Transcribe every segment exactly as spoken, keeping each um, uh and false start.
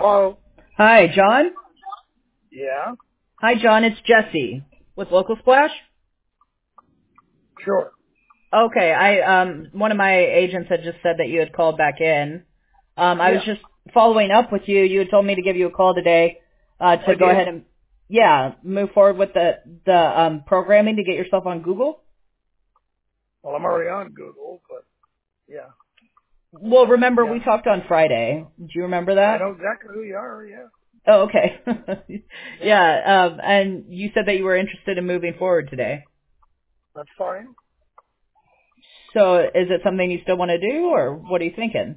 Hello. Hi, John. Yeah. Hi, John. It's Jesse with Local Splash. Sure. Okay. I um one of my agents had just said that you had called back in. Um, I was Yeah. just following up with you. You had told me to give you a call today uh, to I go did. ahead and yeah move forward with the the um, programming to get yourself on Google. Well, I'm already on Google, but yeah. Well, remember Yeah. we talked on Friday. Do you remember I that? know exactly who you are. Yeah. Oh, okay. Yeah. yeah. Um, and you said that you were interested in moving forward today. That's fine. So is it something you still want to do, or what are you thinking?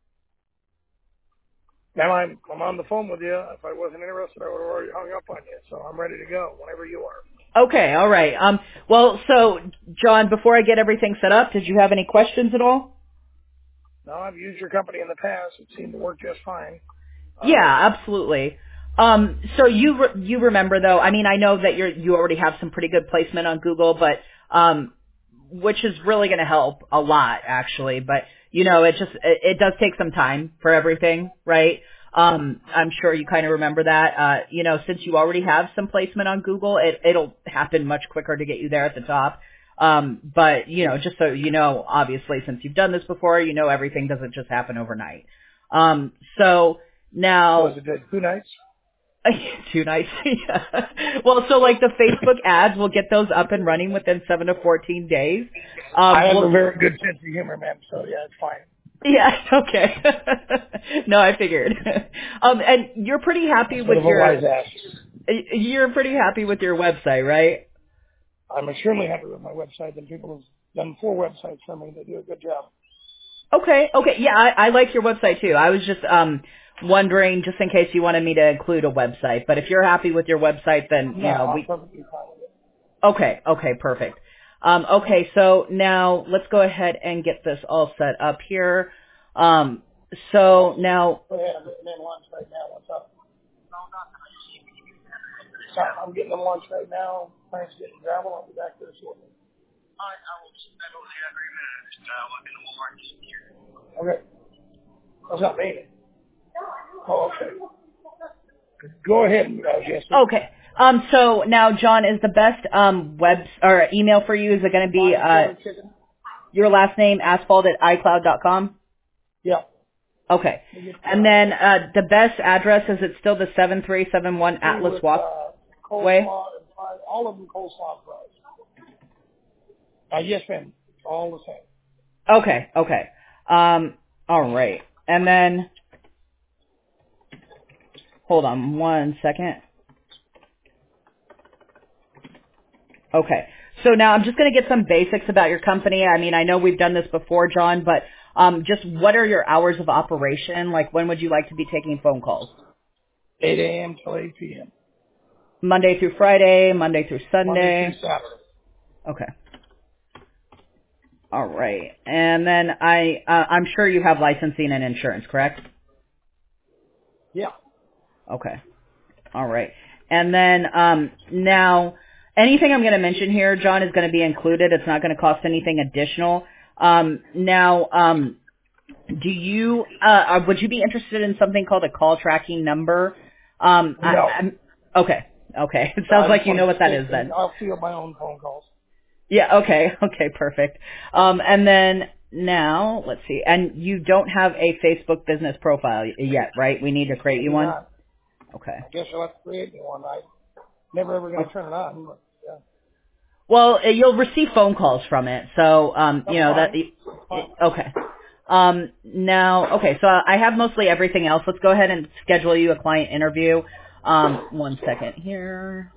Now I'm I'm on the phone with you. If I wasn't interested, I would have already hung up on you. So I'm ready to go whenever you are. Okay, all right. Um, well, so John, before I get everything set up, did you have any questions at all? No, I've used your company in the past. It seemed to work just fine. Um, Yeah, absolutely. Um, so you re- you remember though? I mean, I know that you're you already have some pretty good placement on Google, but um, which is really going to help a lot actually. But you know, it just it, it does take some time for everything, right? Um, I'm sure you kind of remember that. Uh, you know, since you already have some placement on Google, it it'll happen much quicker to get you there at the top. Um, but you know, just so you know, obviously, since you've done this before, you know everything doesn't just happen overnight. Um, so so is now it good? Two nights? too nice. Yeah. Well, so like the Facebook ads, we'll get those up and running within seven to fourteen days. I Um, have a we'll, very good sense of humor, man. So yeah, it's fine. yeah, okay. No, I figured. Um, and you're pretty happy That's sort with of a your, wise ass. you're pretty happy with your website, right? I'm extremely happy with my website, and people have done four websites for me. They do a good job. Okay, okay. Yeah, I, I like your website too. I was just um wondering, just in case you wanted me to include a website. But if you're happy with your website, then No, you know I'm we. perfectly fine with it. Okay, okay, perfect. Um, okay, so now let's go ahead and get this all set up here. Um, so now, Go ahead. I'm getting in lunch right now. What's up? So I'm getting in lunch right now. Plans getting gravel. I'll be back there shortly. Okay. That's not me. Oh, okay. Go ahead, uh, Jesse. okay. Um, so now, John, is the best um web or email for you? Is it going to be Fine uh quarter chicken. your last name asphalt at icloud dot com? Yeah. Okay. We get And uh, then uh the best address, is it still the seven three seven one three Atlas with uh, Walkway? coleslaw and five. All of them coleslaw fries. Uh, yes, ma'am. All the same. Okay, okay. Um, all right. And then hold on one second. Okay. So now I'm just going to get some basics about your company. I mean, I know we've done this before, John, but um, just what are your hours of operation? Like, when would you like to be taking phone calls? eight a.m. till eight p.m. Monday through Friday, Monday through Monday through Sunday. Saturday. Okay. All right. And then I, uh, I'm sure you have licensing and insurance, correct? Yeah. Okay. All right. And then um, now, anything I'm going to mention here, John, is going to be included. It's not going to cost anything additional. Um, now, um, do you uh, uh, would you be interested in something called a call tracking number? Um, I, No. I'm okay. Okay. It sounds I like just you want know to what that stick is and then. I'll field my own phone calls. Yeah. Okay. Okay. Perfect. Um, and then now, let's see. And you don't have a Facebook business profile y- yet, right? We need to create I you do one. not. Okay. I guess I'll have to create me one. I never ever going to turn it on. But, yeah. Well, uh, you'll receive phone calls from it, so um, you That's know that. fine. That's fine. Okay. Um, now, okay, so I have mostly everything else. Let's go ahead and schedule you a client interview. Um, one second here.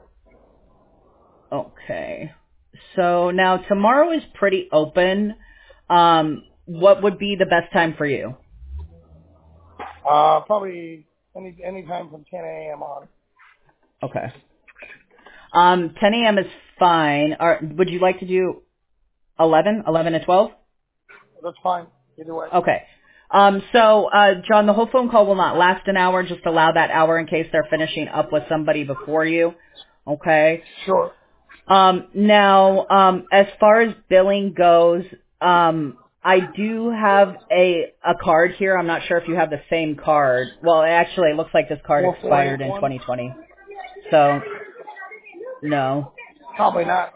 Okay. So now tomorrow is pretty open. Um, what would be the best time for you? Uh, probably any any time from ten a.m. on. Okay. Um, ten a m is fine. Or would you like to do eleven, eleven to twelve? That's fine. Either way. Okay. Um, so, uh, John, the whole phone call will not last an hour. Just allow that hour in case they're finishing up with somebody before you. Okay. Sure. Um, now, um, as far as billing goes, um, I do have a a card here. I'm not sure if you have the same card. Well, actually, it looks like this card expired in twenty twenty. So, no. Probably not.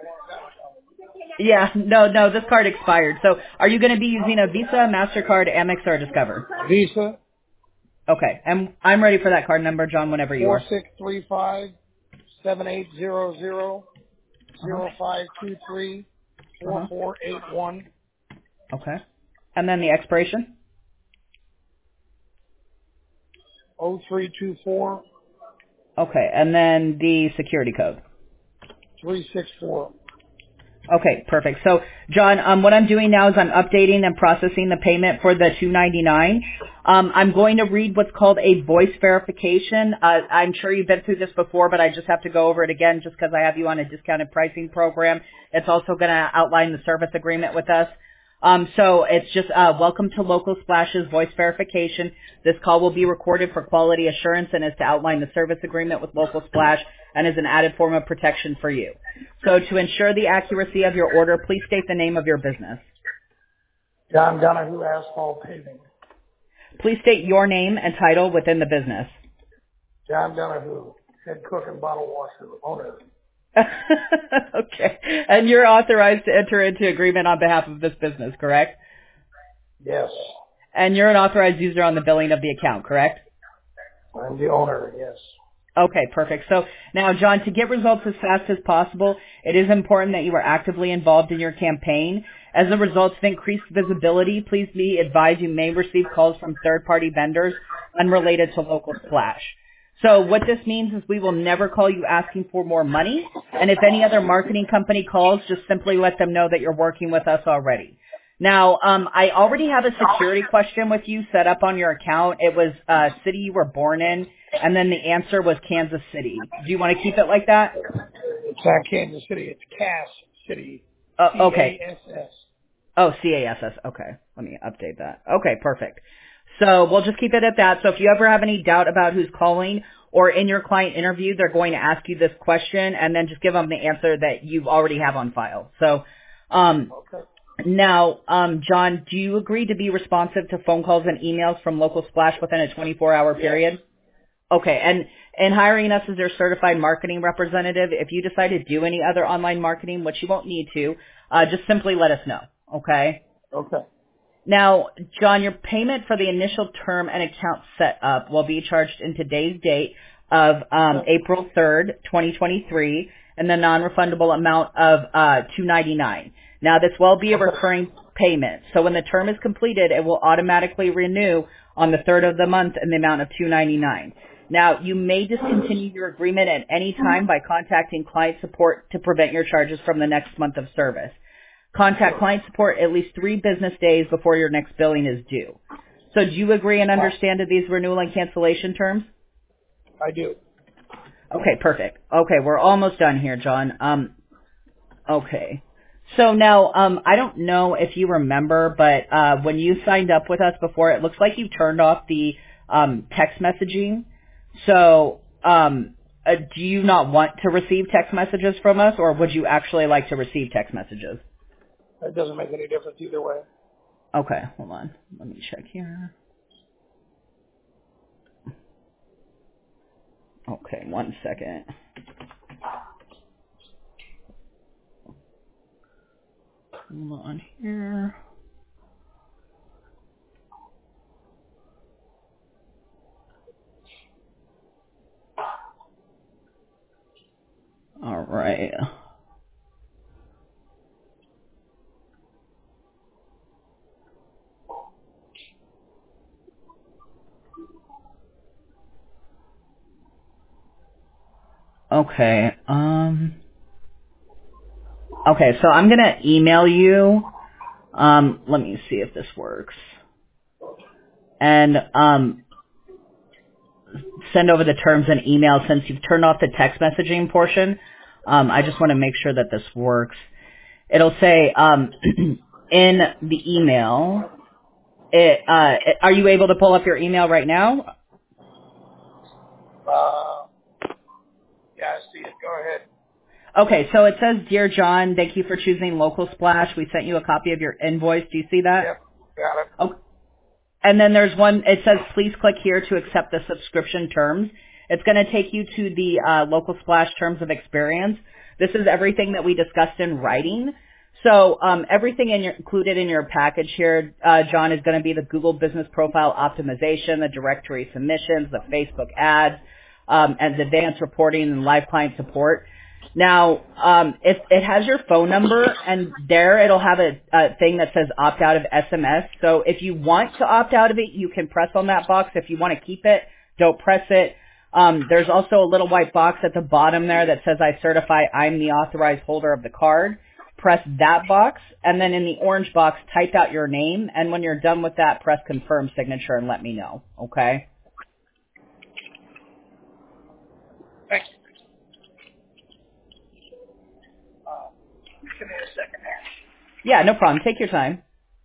Yeah, no, no, this card expired. So, are you going to be using a Visa, MasterCard, Amex, or Discover? Visa. Okay, and I'm ready for that card number, John, whenever you are. Four six three five seven eight zero zero zero five two three four four eight one. Okay. And then the expiration? Oh three two four. Okay, and then the security code? three six four. Okay, perfect. So, John, um, what I'm doing now is I'm updating and processing the payment for the two ninety-nine. Um, I'm going to read what's called a voice verification. Uh, I'm sure you've been through this before, but I just have to go over it again just because I have you on a discounted pricing program. It's also going to outline the service agreement with us. Um, so it's just uh, welcome to Local Splash's voice verification. This call will be recorded for quality assurance and is to outline the service agreement with Local Splash and is an added form of protection for you. So to ensure the accuracy of your order, please state the name of your business. John Donahue Asphalt Paving. Please state your name and title within the business. John Donahue, head cook and bottle washer, owner. Okay. And you're authorized to enter into agreement on behalf of this business, correct? Yes. And you're an authorized user on the billing of the account, correct? I'm the owner, yes. Okay, perfect. So now, John, to get results as fast as possible, it is important that you are actively involved in your campaign. As the results of increased visibility, please be advised you may receive calls from third-party vendors unrelated to Local Splash. So what this means is we will never call you asking for more money, and if any other marketing company calls, just simply let them know that you're working with us already. Now, um, I already have a security question with you set up on your account. It was uh, city you were born in, and then the answer was Kansas City. Do you want to keep it like that? It's not Kansas City. It's Cass City. Uh, okay. C A S S. Oh, C A S S. Okay. Let me update that. Okay, perfect. So we'll just keep it at that. So if you ever have any doubt about who's calling or in your client interview, they're going to ask you this question, and then just give them the answer that you already have on file. So um, Okay. now, um, John, do you agree to be responsive to phone calls and emails from Local Splash within a twenty-four hour period? Yes. Okay, and, and hiring us as your certified marketing representative, if you decide to do any other online marketing, which you won't need to, uh, just simply let us know, okay? Okay. Now, John, your payment for the initial term and account setup will be charged in today's date of um, April third, twenty twenty-three, and the non-refundable amount of uh, two ninety-nine. Now, this will be a recurring payment, so when the term is completed, it will automatically renew on the third of the month in the amount of two ninety-nine. Now, you may discontinue your agreement at any time by contacting client support to prevent your charges from the next month of service. Contact client support at least three business days before your next billing is due. So do you agree and understand to these renewal and cancellation terms? I do. Okay, perfect. Okay, we're almost done here, John. Um, okay. So now, um, I don't know if you remember, but uh, when you signed up with us before, it looks like you turned off the um, text messaging. So um, uh, do you not want to receive text messages from us, or would you actually like to receive text messages? It doesn't make any difference either way. Okay, hold on. Let me check here. Okay, one second. Hold on here. All right. Okay. Um. Okay, so I'm gonna email you. Um. Let me see if this works. And um. Send over the terms and email since you've turned off the text messaging portion. Um. I just want to make sure that this works. It'll say um in the email. It, uh, are you able to pull up your email right now? Uh, yeah, I see it. Go ahead. Okay, so it says, Dear John, thank you for choosing Local Splash. We sent you a copy of your invoice. Do you see that? Yep, got it. Oh, and then there's one, it says, please click here to accept the subscription terms. It's going to take you to the uh, Local Splash Terms of Experience. This is everything that we discussed in writing. So um, everything in your, included in your package here, uh, John, is going to be the Google Business Profile Optimization, the directory submissions, the Facebook ads, um, and the advanced reporting and live client support. Now, um, it, it has your phone number, and there it'll have a, a thing that says opt out of S M S. So if you want to opt out of it, you can press on that box. If you want to keep it, don't press it. Um, there's also a little white box at the bottom there that says I certify I'm the authorized holder of the card. Press that box, and then in the orange box, type out your name, and when you're done with that, press confirm signature and let me know, okay? Thanks. Uh, give me a second there. Yeah, no problem. Take your time.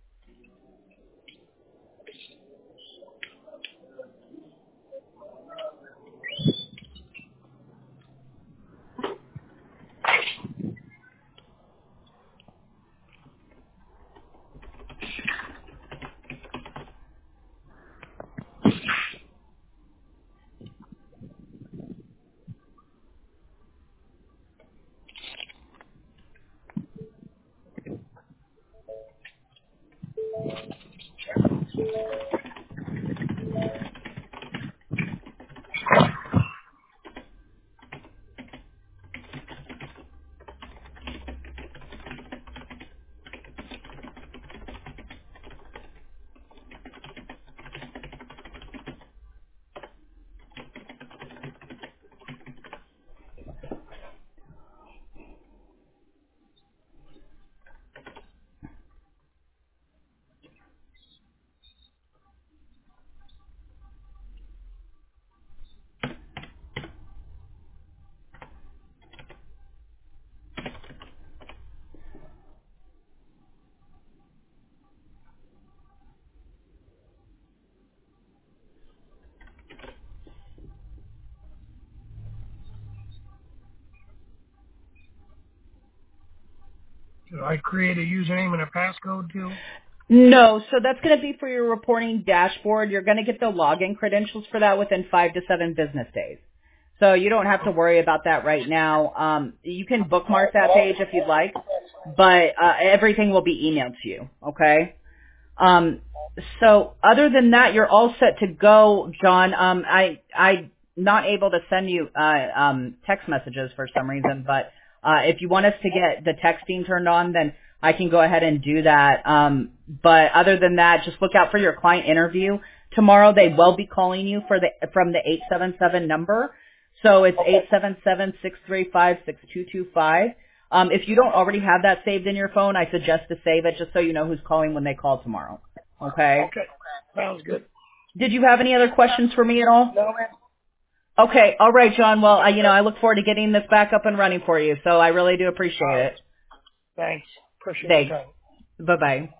Should I create a username and a passcode too? No, so that's going to be for your reporting dashboard. You're going to get the login credentials for that within five to seven business days. So you don't have to worry about that right now. Um, you can bookmark that page if you'd like, but uh, everything will be emailed to you, okay? Um, so other than that, you're all set to go, John. Um, I, I'm not able to send you uh, um, text messages for some reason, but uh, if you want us to get the texting turned on, then I can go ahead and do that. Um, but other than that, just look out for your client interview. Tomorrow they will be calling you for the from the eight seven seven number. So it's eight seven seven, six three five, six two two five. Um, if you don't already have that saved in your phone, I suggest to save it just so you know who's calling when they call tomorrow. Okay? Okay, sounds good. Did you have any other questions for me at all? No, man. Okay. All right, John. Well, I, you know, I look forward to getting this back up and running for you. So I really do appreciate All right. it. Thanks. Appreciate your Thanks. time. Bye-bye.